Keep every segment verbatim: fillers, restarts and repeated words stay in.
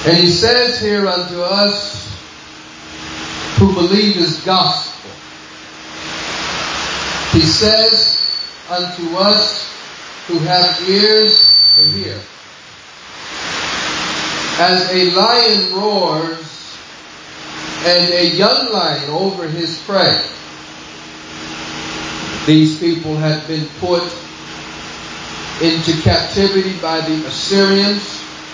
And he says here unto us who believe his gospel, he says unto us who have ears to hear, as a lion roars and a young lion over his prey. These people had been put into captivity by the Assyrians.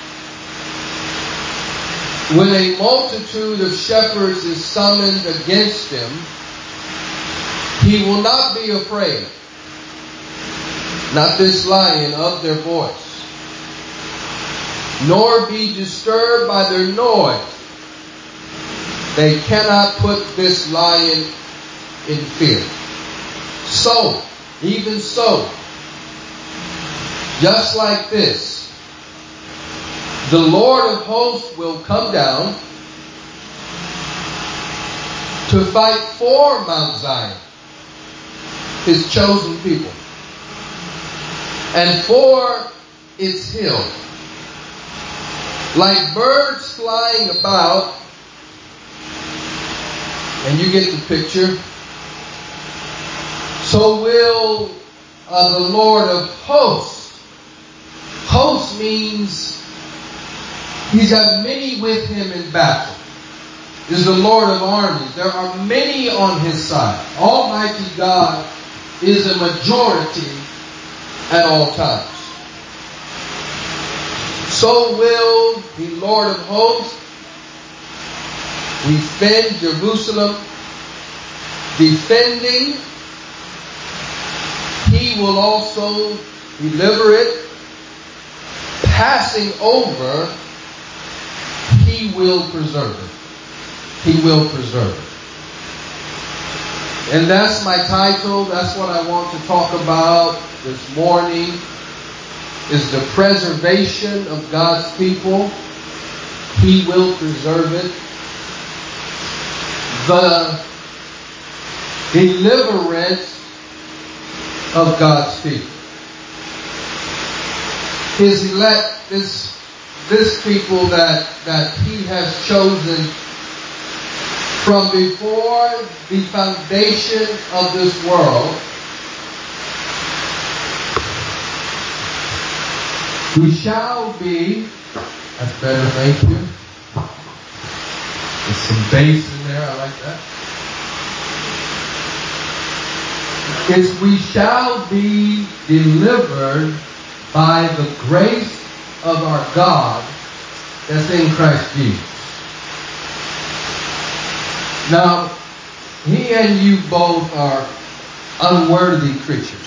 When a multitude of shepherds is summoned against him, he will not be afraid, not this lion, of their voice, nor be disturbed by their noise. They cannot put this lion in fear. So, even so, just like this, the Lord of hosts will come down to fight for Mount Zion, his chosen people, and for its hill. Like birds flying about, and you get the picture, so will uh, the Lord of hosts. Host means he's got many with him in battle. Is the Lord of armies. There are many on his side. Almighty God is a majority at all times. So will the Lord of hosts defend Jerusalem. Defending, he will also deliver it. Passing over, he will preserve it. He will preserve it. And that's my title. That's what I want to talk about this morning, is the preservation of God's people. He will preserve it. The deliverance of God's people. His elect, this, this people that, that he has chosen from before the foundation of this world. We shall be, that's better, thank you. There's some bass in there, I like that. Is we shall be delivered by the grace of our God that's in Christ Jesus. Now, he and you both are unworthy creatures.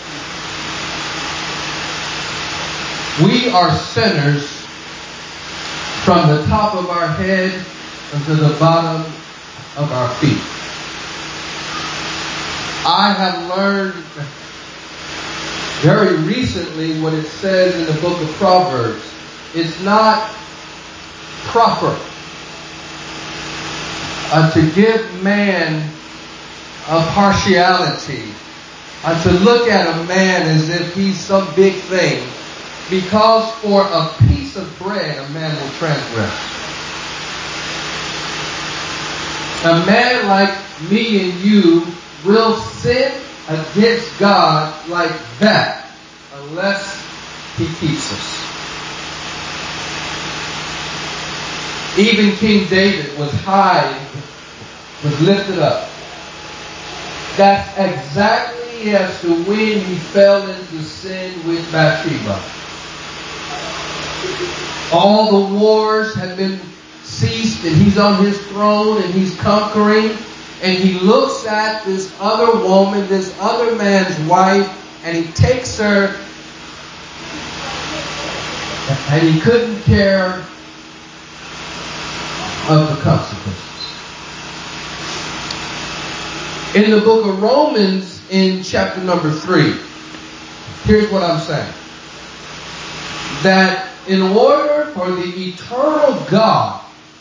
We are sinners from the top of our head unto the bottom of our feet. I have learned very recently what it says in the book of Proverbs. It's not proper uh, to give man a partiality, uh, to look at a man as if he's some big thing, because for a piece of bread a man will transgress. A man like me and you will sin against God like that unless he keeps us. Even King David was high, was lifted up. That's exactly as to when he fell into sin with Bathsheba. All the wars have been ceased and he's on his throne and he's conquering. And he looks at this other woman, this other man's wife, and he takes her, and he couldn't care of the consequences. In the book of Romans, in chapter number three, here's what I'm saying. That in order for the eternal God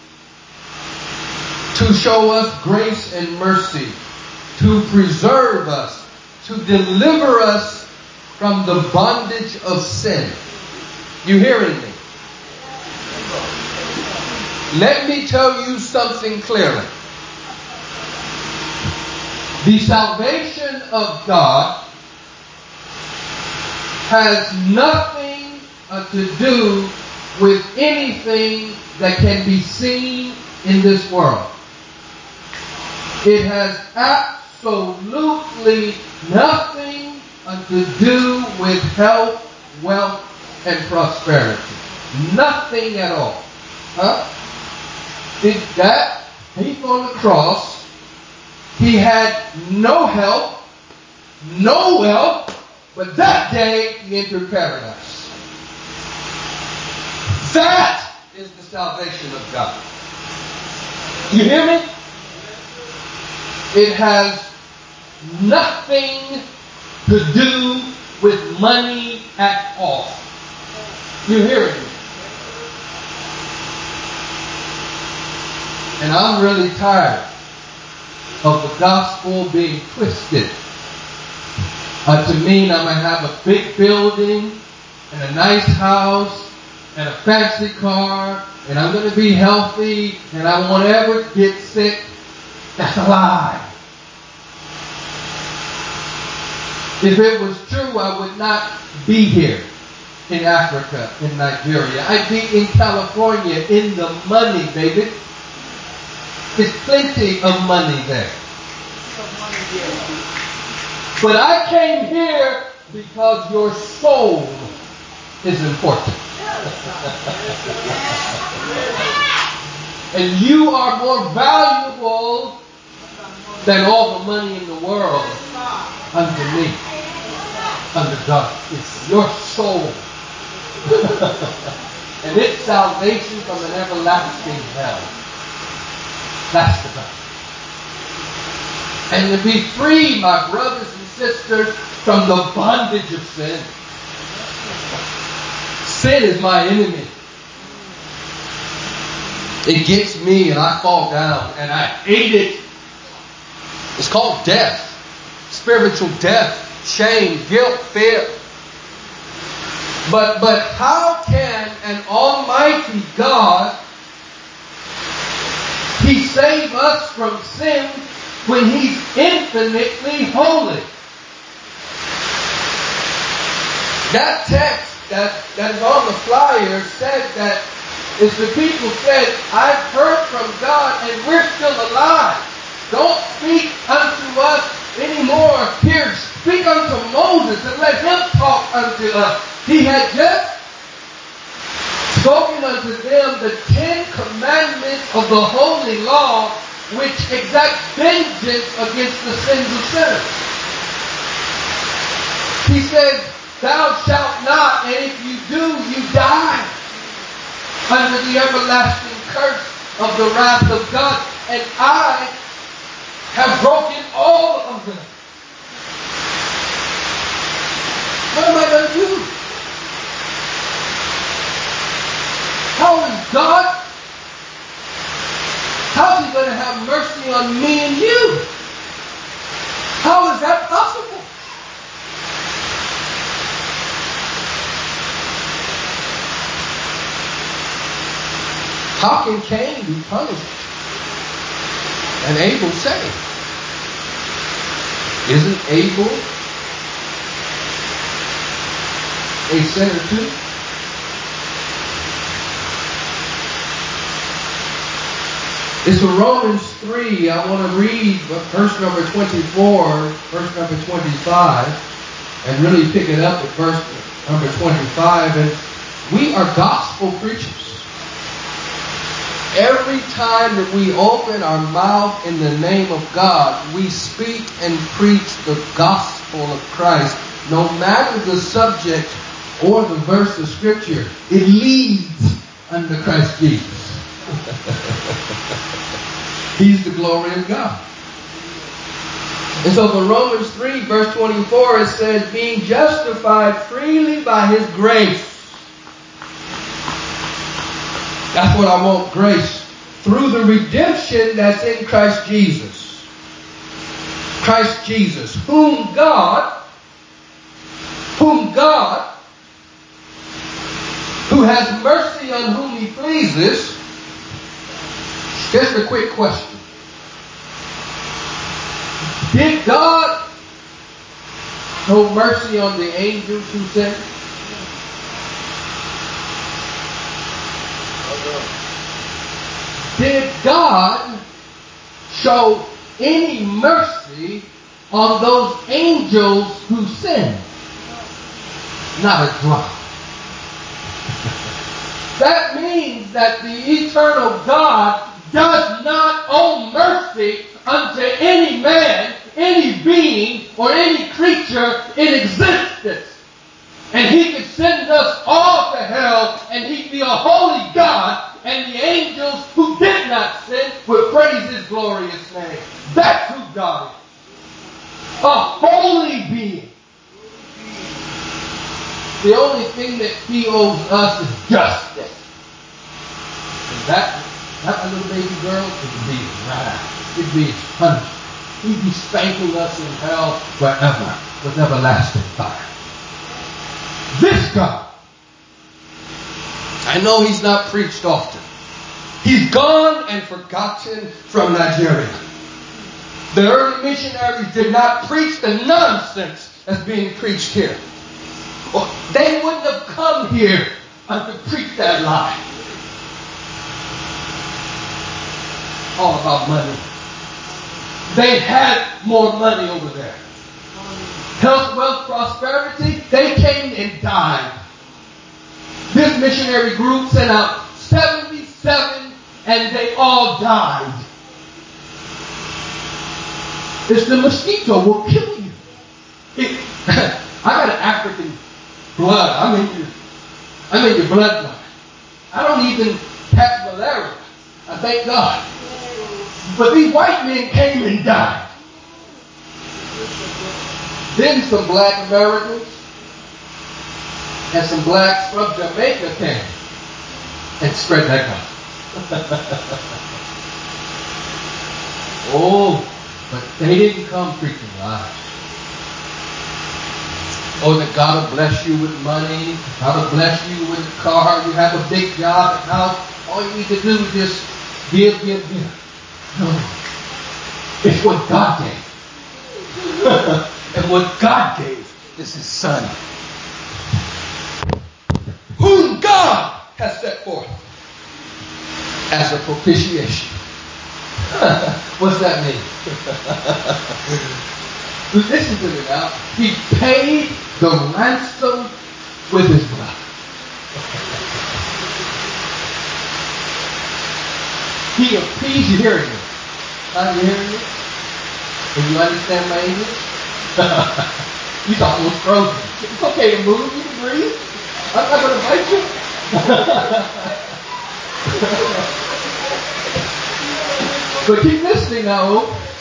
to show us grace and mercy, to preserve us, to deliver us from the bondage of sin. You hearing me? Let me tell you something clearly. The salvation of God has nothing uh, to do with anything that can be seen in this world. It has absolutely nothing uh, to do with health, wealth, and prosperity. Nothing at all. Huh? Did that thief on the cross, he had no health, no wealth, but that day he entered paradise. That is the salvation of God. You hear me? It has nothing to do with money at all. You hear me? And I'm really tired of the gospel being twisted uh, to mean I'm going to have a big building and a nice house and a fancy car and I'm going to be healthy and I won't ever get sick. That's a lie. If it was true, I would not be here in Africa, in Nigeria. I'd be in California in the money, baby. There's plenty of money there. But I came here because your soul is important. And you are more valuable than all the money in the world under me, under God. It's your soul. And it's salvation from an everlasting hell. That's the gospel. And to be free, my brothers and sisters, from the bondage of sin. Sin is my enemy. It gets me and I fall down and I hate it. It's called death. Spiritual death. Shame, guilt, fear. But, but how can an almighty God, He save us from sin when He's infinitely holy? That text that, that is on the flyer said that if the people said, I've heard from God and we're still alive. Don't speak unto us anymore. Here, speak unto Moses and let him talk unto us. He had just spoken unto them the Ten Commandments of the Holy Law, which exact vengeance against the sins of sinners. He says, thou shalt not, and if you do, you die under the everlasting curse of the wrath of God. And I have broken all of them. What am I going to do? How is God? How is He going to have mercy on me and you? How is that possible? How can Cain be punished and Abel saved? Isn't Abel a sinner too? It's in Romans three. I want to read verse number twenty-four, verse number twenty-five, and really pick it up at verse number twenty-five. And we are gospel preachers. Every time that we open our mouth in the name of God, we speak and preach the gospel of Christ. No matter the subject or the verse of Scripture, it leads under Christ Jesus. He's the glory of God. And so for Romans three, verse twenty-four, it says, being justified freely by His grace. That's what I want, grace. Through the redemption that's in Christ Jesus. Christ Jesus, whom God, whom God, who has mercy on whom He pleases, Just a quick question. Did God show mercy on the angels who sinned? Did God show any mercy on those angels who sinned? Not a drop. That means that the eternal God does not owe mercy unto any man, any being, or any creature in existence. And He could send us all to hell, and He'd be a holy God, and the angels who did not sin would praise His glorious name. That's who God is. A holy being. The only thing that He owes us is justice. And that, that little baby girl would be right out. It'd be His punishment. He'd be spanking us in hell forever with everlasting fire. This God, I know He's not preached often. He's gone and forgotten from Nigeria. The early missionaries did not preach the nonsense that's being preached here. Well, they wouldn't have come here to preach that lie. All about money. They had more money over there. Health, wealth, prosperity, they came and died. This missionary group sent out seventy-seven and they all died. It's the mosquito will kill you. It, I got an African blood. I'm in your, I'm in your bloodline. I don't even have malaria. I thank God. But these white men came and died. Then some black Americans and some blacks from Jamaica came and spread that gospel. Oh, but they didn't come preaching lies. Oh, that God will bless you with money. God will bless you with a car. You have a big job, a house. All you need to do is just give, give, give. No. It's what God gave. And what God gave is His Son, whom God has set forth as a propitiation. What's that mean? Listen to me now. He paid the ransom with His blood. He appeased. You hearing me? Are you hearing me? Can you understand my English? He's almost frozen. It's okay to move. You can breathe. I'm not going to bite you. But keep listening now.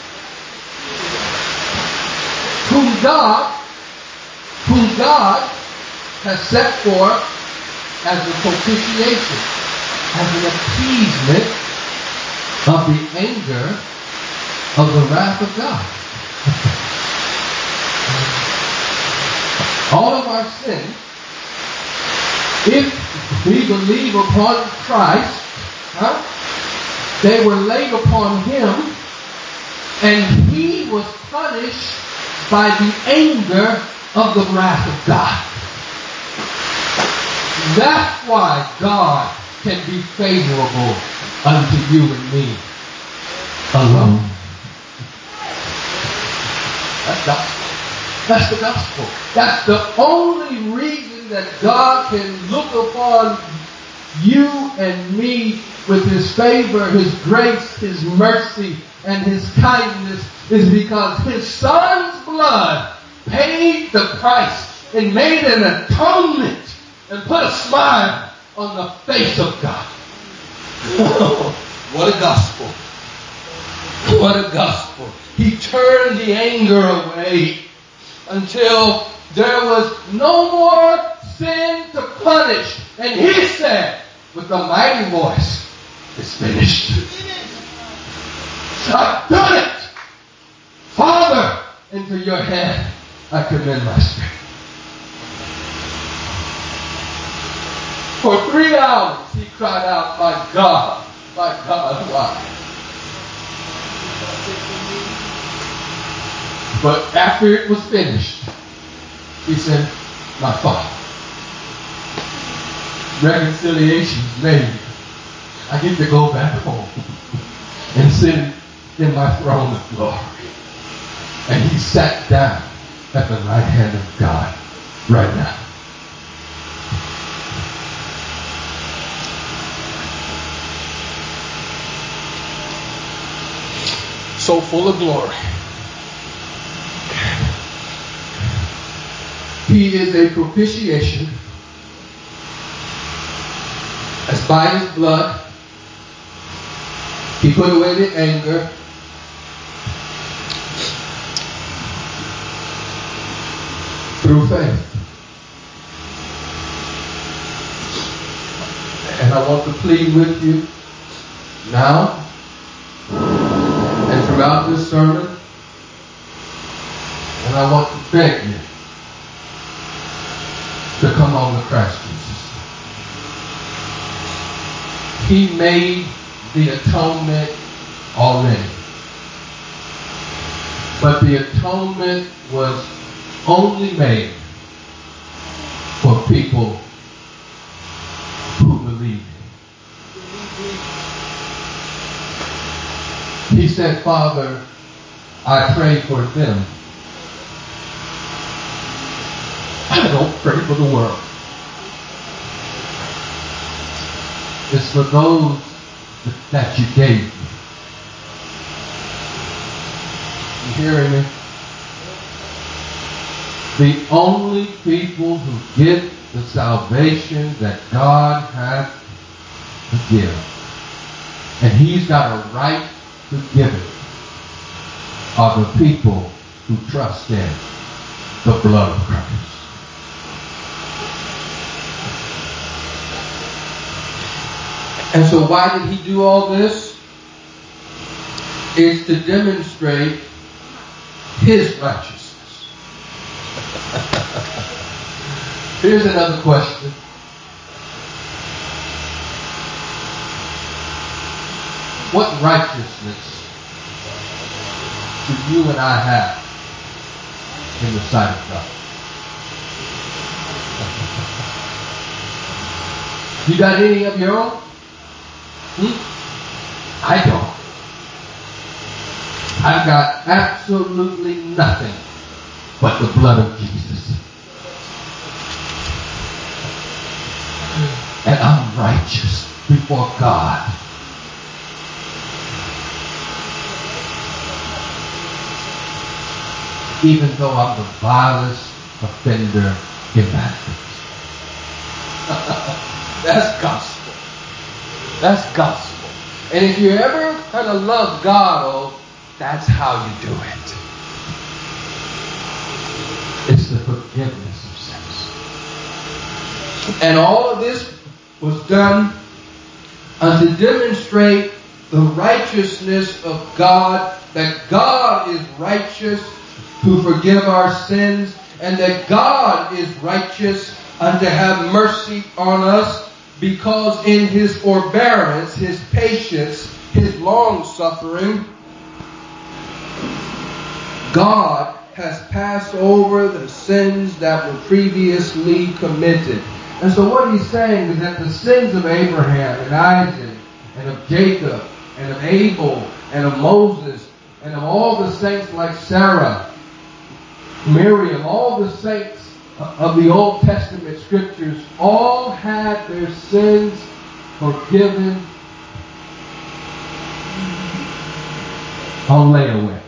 Whom God, whom God has set forth as a propitiation, as an appeasement of the anger of the wrath of God. All of our sins, if we believe upon Christ, huh, they were laid upon Him, and He was punished by the anger of the wrath of God. That's why God can be favorable unto you and me alone. That's gospel. That's the gospel. That's the only reason that God can look upon you and me with His favor, His grace, His mercy, and His kindness is because His Son's blood paid the price and made an atonement and put a smile on the face of God. What a gospel. What a gospel. He turned the anger away until there was no more sin to punish. And He said with a mighty voice, it's finished. I've done it. Father, into your hand I commend my spirit. For three hours he cried out, my God, my God, why? But after it was finished, he said, my Father, reconciliation is made. I get to go back home and sit in my throne of glory. And he sat down at the right hand of God right now. So full of glory. He is a propitiation. As by his blood, he put away the anger. Through faith. And I want to plead with you now and throughout this sermon. And I want to beg you to come on to Christ Jesus. He made the atonement already. But the atonement was only made for people who believe. He said, Father, I pray for them. I don't pray for the world. It's for those that you gave me. You hearing me? The only people who get the salvation that God has to give, and he's got a right to give it, are the people who trust in the blood of Christ. And so why did he do all this? It's to demonstrate his righteousness. Here's another question. What righteousness do you and I have in the sight of God? You got any of your own? Hmm? I don't. I've got absolutely nothing but the blood of Jesus. And I'm righteous before God. Even though I'm the vilest offender in that. That's gospel. That's gospel. And if you ever kind of love God, oh, that's how you do it. It's the forgiveness of sins. And all of this was done uh, to demonstrate the righteousness of God, that God is righteous to forgive our sins, and that God is righteous and to have mercy on us, because in his forbearance, his patience, his long suffering, God has passed over the sins that were previously committed. And so what he's saying is that the sins of Abraham and Isaac and of Jacob and of Abel and of Moses and of all the saints like Sarah, Miriam, all the saints of the Old Testament scriptures, all had their sins forgiven on layaway.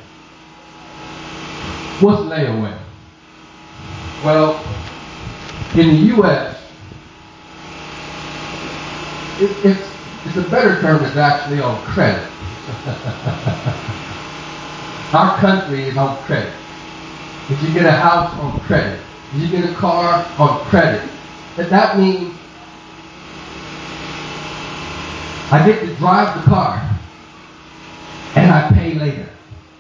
What's layaway? Well, in the U S, it, it's, it's a better term is actually on credit. Our country is on credit. If you get a house on credit, if you get a car on credit, and that means I get to drive the car and I pay later.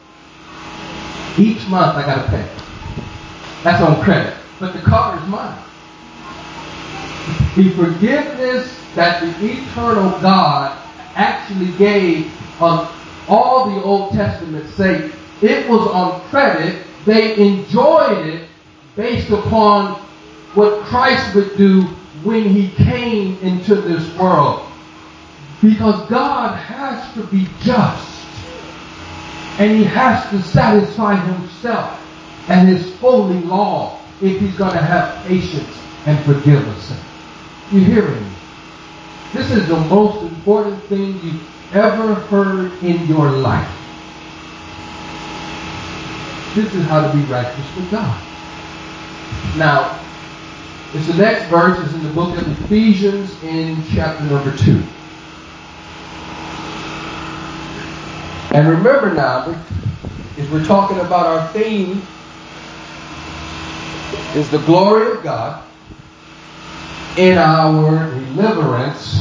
Each month I got to pay. That's on credit. But the car is mine. The forgiveness that the eternal God actually gave on all the Old Testament saints, it was on credit they enjoyed it based upon what Christ would do when he came into this world. Because God has to be just. And he has to satisfy himself and his holy law if he's going to have patience and forgive us. You hearing me? This is the most important thing you've ever heard in your life. This is how to be righteous with God. Now, it's the next verse is in the book of Ephesians in chapter number two. And remember now, if we're talking about our theme, is the glory of God in our deliverance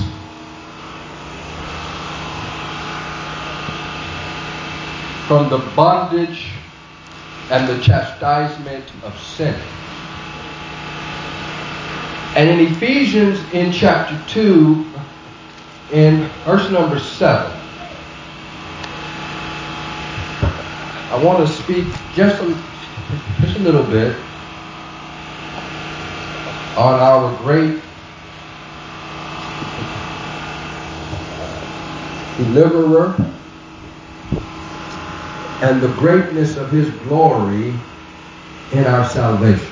from the bondage and the chastisement of sin. And in Ephesians in chapter two, in verse number seven, I want to speak just a, just a little bit on our great deliverer and the greatness of his glory in our salvation.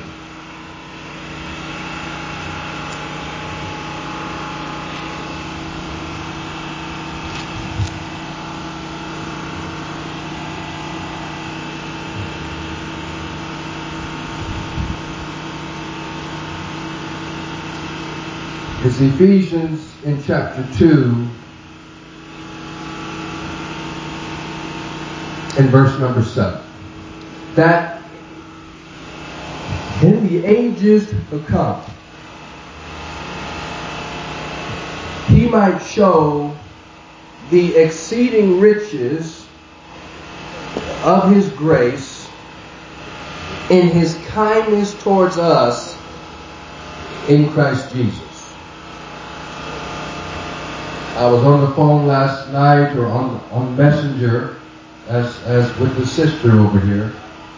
It's Ephesians in chapter two, in verse number seven. That in the ages to come, he might show the exceeding riches of his grace in his kindness towards us in Christ Jesus. I was on the phone last night or on on Messenger as as with the sister over here.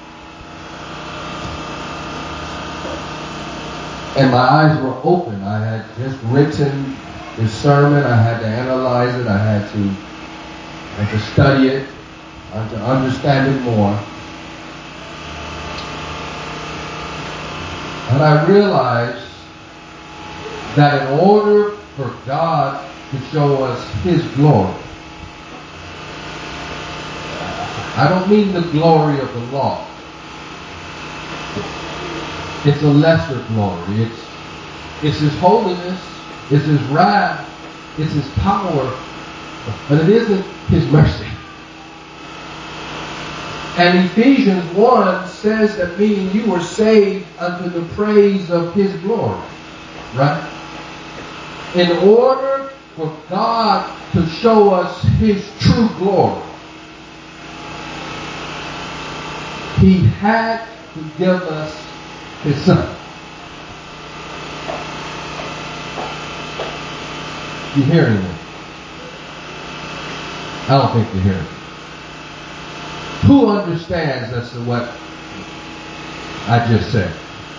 And my eyes were open. I had just written this sermon. I had to analyze it. I had to I had to study it. I had to understand it more. And I realized that in order for God to show us his glory, I don't mean the glory of the law. It's a lesser glory. It's, it's his holiness. It's his wrath. It's his power. But it isn't his mercy. And Ephesians one says that me and you were saved unto the praise of his glory. Right? In order for God to show us his true glory, he had to give us his son. You hearing me? I don't think you're hearing me. Who understands as to what I just said?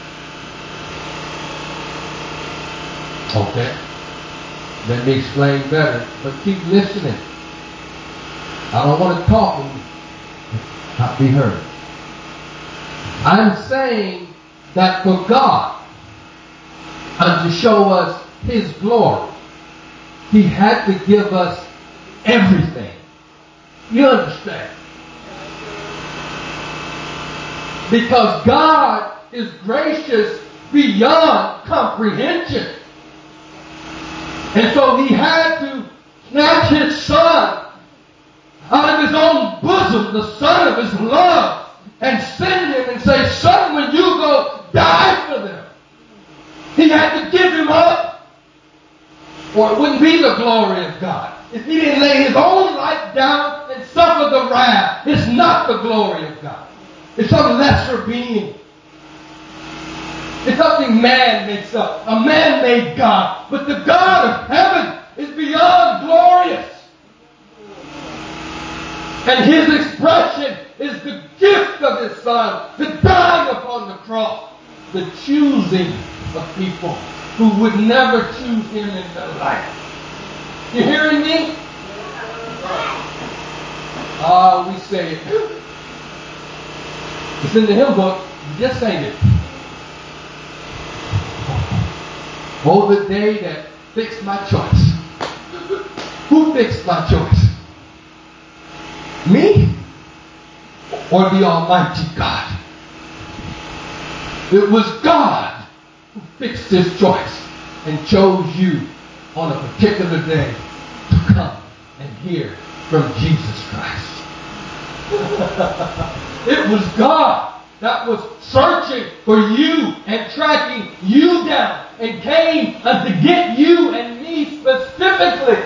Okay. Let me explain better, but keep listening. I don't want to talk and not be heard. I'm saying that for God and to show us his glory, he had to give us everything. You understand? Because God is gracious beyond comprehension. And so he had to snatch his son out of his own bosom, the son of his love, and send him and say, son, when you go, die for them. He had to give him up, or it wouldn't be the glory of God. If he didn't lay his own life down and suffer the wrath, it's not the glory of God. It's some lesser being. It's something man makes up. A man-made God. But the God of heaven is beyond glorious. And his expression is the gift of his Son, the dying upon the cross, the choosing of people who would never choose him in their life. You hearing me? Ah, uh, we say it. It's in the hymn book. You just sang it. Oh, the day that fixed my choice. Who fixed my choice? Me? Or the Almighty God? It was God who fixed his choice and chose you on a particular day to come and hear from Jesus Christ. It was God that was searching for you and tracking you down and came to get you and me specifically.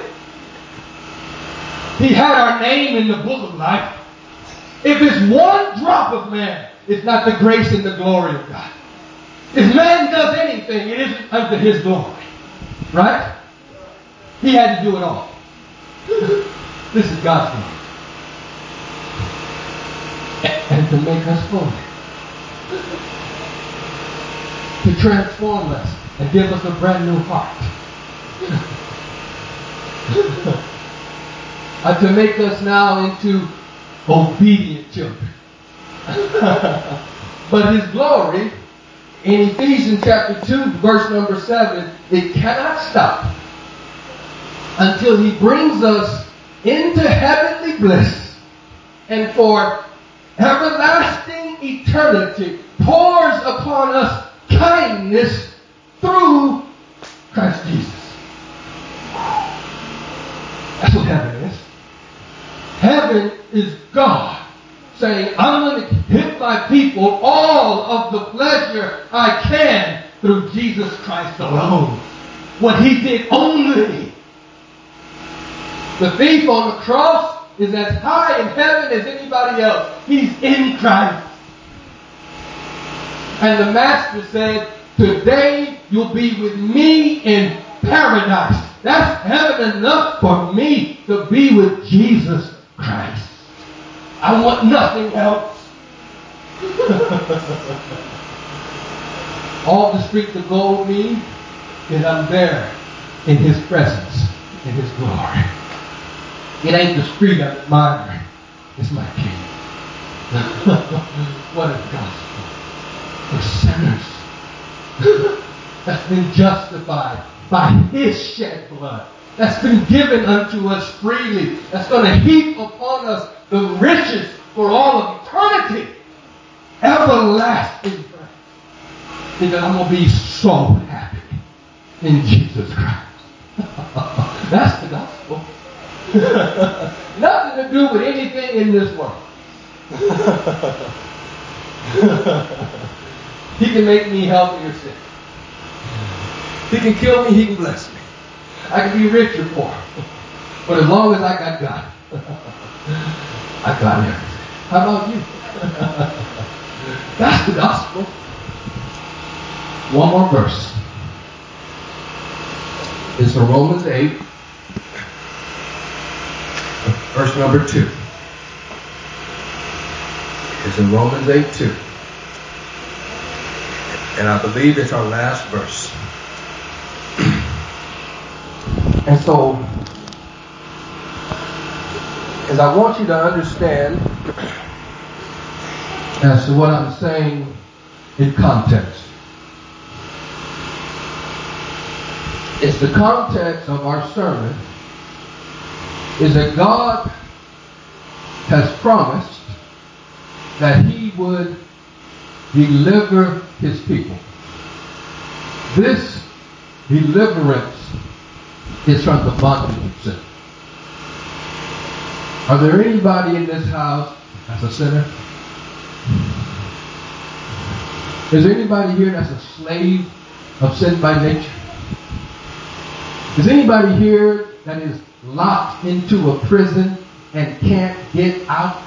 He had our name in the book of life. If it's one drop of man, it's not the grace and the glory of God. If man does anything, it isn't unto his glory. Right? He had to do it all. This is God's glory. And to make us holy. To transform us and give us a brand new heart. And to make us now into obedient children. But his glory, in Ephesians chapter two, verse number seven, it cannot stop until he brings us into heavenly bliss and for everlasting eternity pours upon us kindness through Christ Jesus. That's what heaven is. Heaven is God saying, I'm going to give my people all of the pleasure I can through Jesus Christ alone. What he did only. The thief on the cross is as high in heaven as anybody else. He's in Christ. And the Master said, today you'll be with me in paradise. That's heaven enough for me to be with Jesus Christ. I want nothing else. All the streets of gold mean is I'm there in his presence, in his glory. It ain't the street I admire. It's my King. What a gospel for sinners. That's been justified by his shed blood. That's been given unto us freely. That's going to heap upon us the riches for all of eternity. Everlasting praise. Because I'm going to be so happy in Jesus Christ. That's the gospel. Nothing to do with anything in this world. He can make me healthy or sick. He can kill me, he can bless me. I can be rich or poor. But as long as I got God, I got everything. How about you? That's the gospel. One more verse. It's from Romans eight. Verse number two. It's in Romans eight two. And I believe it's our last verse. And so, as I want you to understand as to what I'm saying in context. It's the context of our sermon is that God has promised that he would deliver his people. This deliverance is from the bondage of sin. Are there anybody in this house that's a sinner? Is there anybody here that's a slave of sin by nature? Is anybody here that is locked into a prison and can't get out?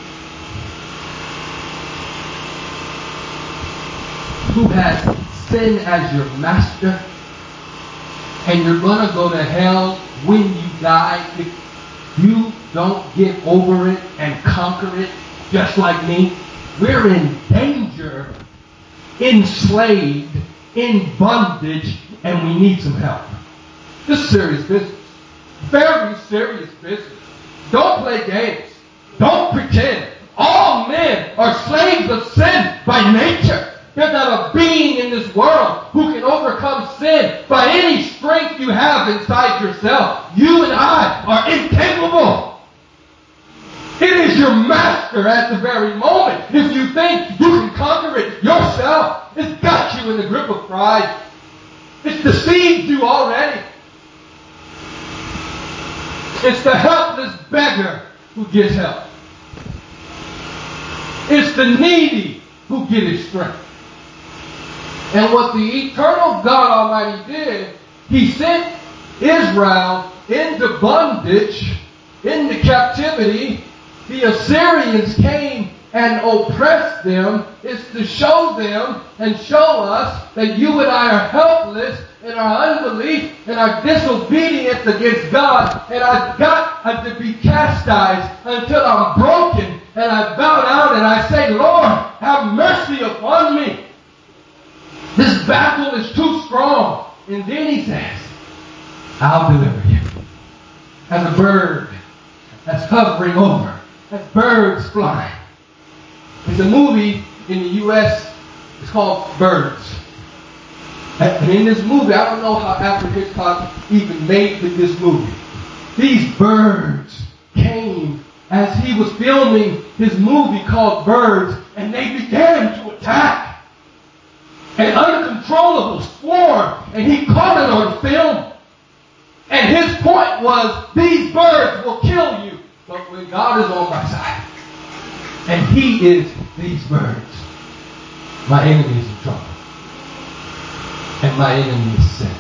Who has sin as your master? And you're going to go to hell when you die if you don't get over it and conquer it just like me, we're in danger, enslaved, in bondage, and we need some help. This is serious business. Very serious business. Don't play games. Don't pretend. All men are slaves of sin by nature. There's not a being in this world who can overcome sin by any strength you have inside yourself. You and I are incapable. It is your master at the very moment. If you think you can conquer it yourself, it's got you in the grip of pride. It's deceived you already. It's the helpless beggar who gets help. It's the needy who get his strength. And what the eternal God Almighty did, He sent Israel into bondage, into captivity. The Assyrians came and oppressed them. It's to show them and show us that you and I are helpless in our unbelief and our disobedience against God. And I've got to be chastised until I'm broken and I bow down and I say, Lord, have mercy upon me. This battle is too strong. And then He says, I'll deliver you. As a bird that's hovering over. As birds flying. There's a movie in the U S It's called Birds. And in this movie, I don't know how Alfred Hitchcock even made this movie. These birds came as he was filming his movie called Birds, and they began to attack. An uncontrollable swarm, and he caught it on film. And his point was, these birds will kill you. But when God is on my side, and He is these birds, my enemy is in trouble. And my enemy is sin.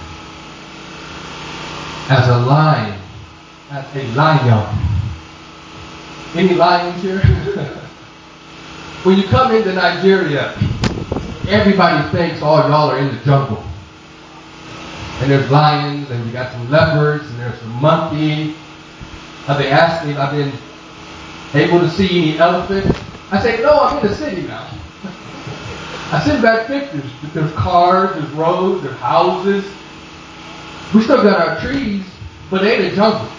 As a lion, as a lion. Any lions here? When you come into Nigeria, everybody thinks, oh, y'all are in the jungle. And there's lions, and you got some leopards, and there's some monkeys. Uh, they asked me if I've been able to see any elephants. I say, no, I'm in the city now. I send back pictures. There's cars, there's roads, there's houses. We still got our trees, but they ain't a jungle.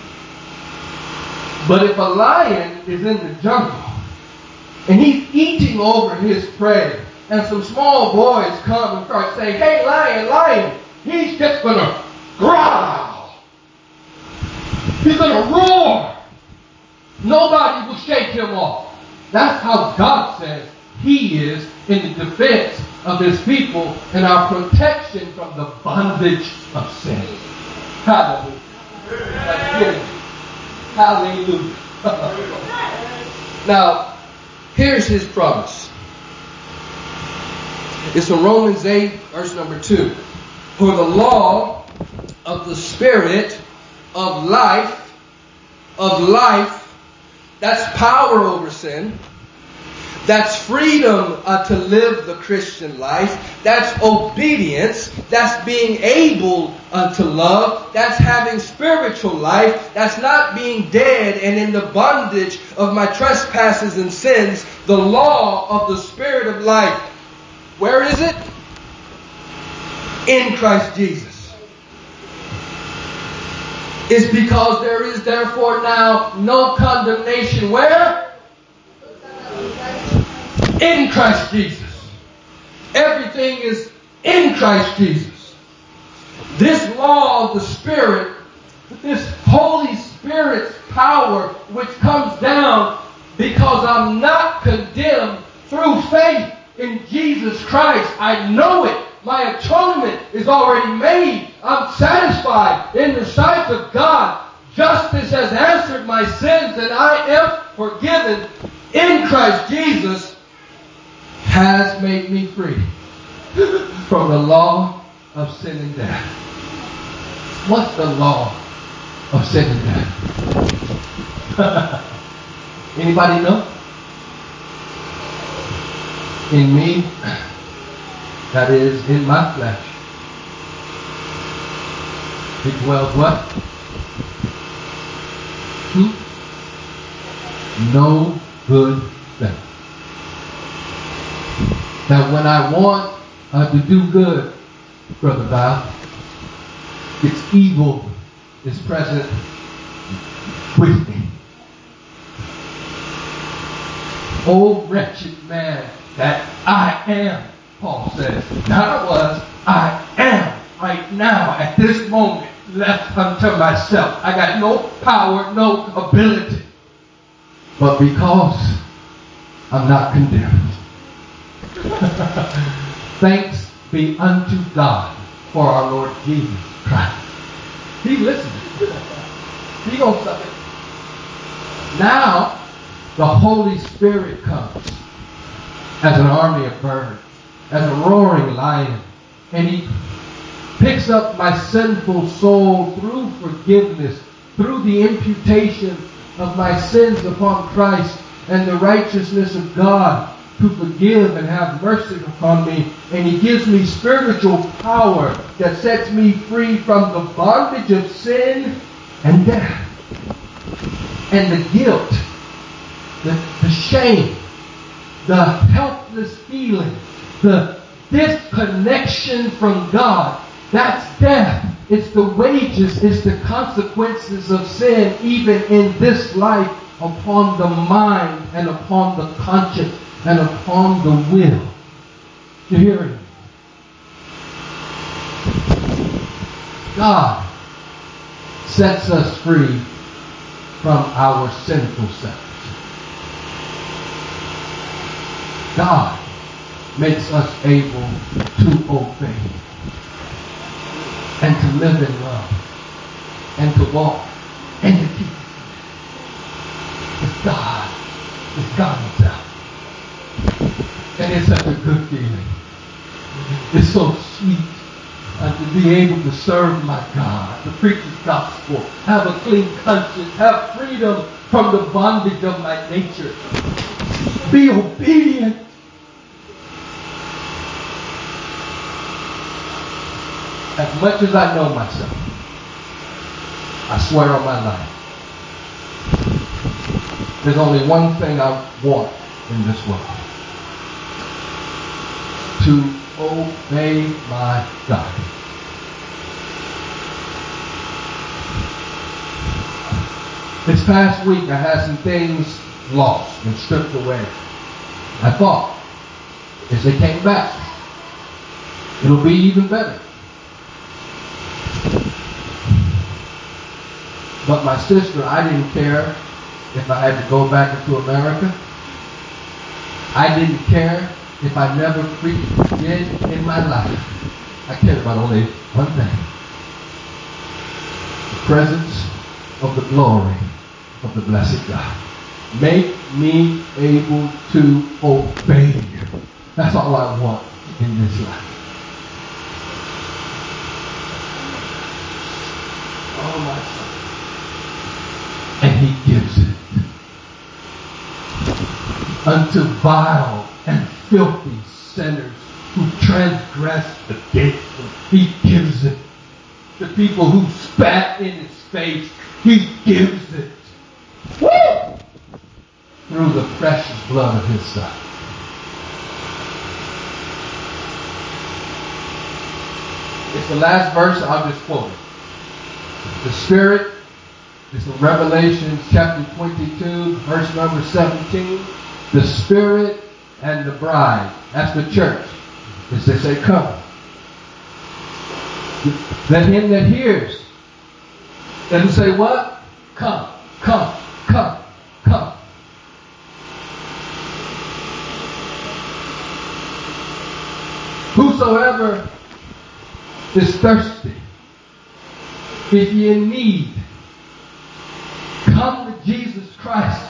But if a lion is in the jungle, and he's eating over his prey, and some small boys come and start saying, hey, lion, lion, he's just going to growl. He's going to roar. Nobody will shake him off. That's how God says He is in the defense of His people and our protection from the bondage of sin. Hallelujah. Hallelujah. Now, here's His promise. It's in Romans eight, verse number two. For the law of the Spirit of life, of life, that's power over sin. That's freedom uh, to live the Christian life. That's obedience. That's being able uh, to love. That's having spiritual life. That's not being dead and in the bondage of my trespasses and sins. The law of the Spirit of life. Where is it? In Christ Jesus. It's because there is therefore now no condemnation. Where? In Christ Jesus. Everything is in Christ Jesus. This law of the Spirit, this Holy Spirit's power, which comes down because I'm not condemned through faith in Jesus Christ. I know it. My atonement is already made. I'm satisfied in the sight of God. Justice has answered my sins and I am forgiven in Christ Jesus has made me free from the law of sin and death. What's the law of sin and death? Anybody know? In me, that is, in my flesh, it dwells what? Hmm? no good thing. That when I want uh, to do good, Brother Val, it's evil is present with me. Oh, wretched man that I am, Paul says. Not I was, I am right now at this moment left unto myself. I got no power, no ability. But because I'm not condemned. Thanks be unto God for our Lord Jesus Christ. He listened. He gonna suck it. Now the Holy Spirit comes as an army of birds, as a roaring lion, and he picks up my sinful soul through forgiveness, through the imputation of my sins upon Christ and the righteousness of God to forgive and have mercy upon me. And he gives me spiritual power that sets me free from the bondage of sin and death and the guilt, the, the shame, the helpless feeling, the disconnection from God. That's death. It's the wages, it's the consequences of sin, even in this life, upon the mind and upon the conscience and upon the will. You hear it? God sets us free from our sinful selves. God makes us able to obey and to live in love and to walk and to keep. It's God. It's God himself. And it's such a good feeling. It's so sweet uh, to be able to serve my God, to preach his gospel, have a clean conscience, have freedom from the bondage of my nature. Be obedient. As much as I know myself, I swear on my life, there's only one thing I want in this world. To obey my God. This past week I had some things lost and stripped away. I thought, as they came back, it'll be even better. But my sister, I didn't care if I had to go back into America. I didn't care if I never preached again in my life. I cared about only one thing. The presence of the glory of the blessed God. Make me able to obey you. That's all I want in this life. Oh my son. And he gives it unto vile and filthy sinners who transgress against him. He gives it to people who spat in his face. He gives it. Woo! Through the precious blood of his son. It's the last verse. I'll just quote it. The Spirit is in Revelation chapter twenty-two, verse number seventeen. The Spirit and the bride, that's the church, as they say, come. Let him that hears, let him say what? Come, come, come, come. Whosoever is thirsty, if ye in need, come to Jesus Christ.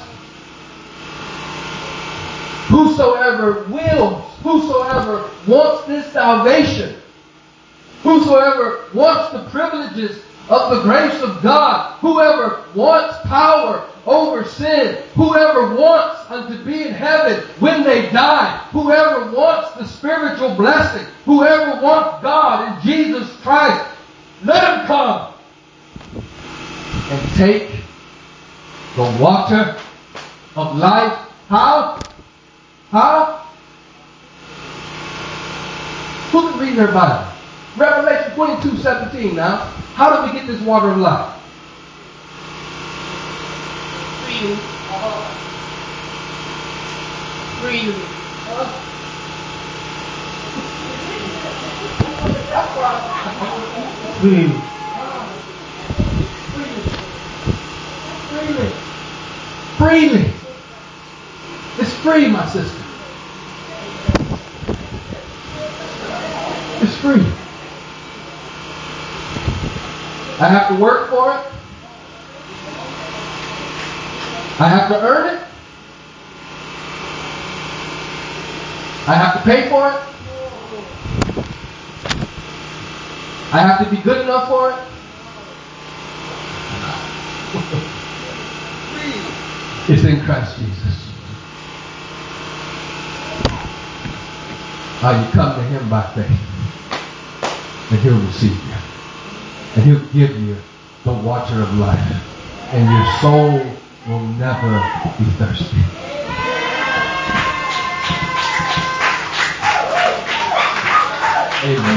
Whosoever wills, whosoever wants this salvation, whosoever wants the privileges of the grace of God, whoever wants power over sin, whoever wants unto be in heaven when they die, whoever wants the spiritual blessing, whoever wants God in Jesus Christ, let him come and take the water of life. How? How? Who can read their Bible? Revelation twenty-two seventeen now. How do we get this water of life? Freely. Freely. Freely. Freely. Freely. It's free, my sister. It's free. I have to work for it. I have to earn it. I have to pay for it. I have to be good enough for it. It's in Christ Jesus. How you come to Him by faith, and He'll receive you, and He'll give you the water of life, and your soul will never be thirsty. Amen.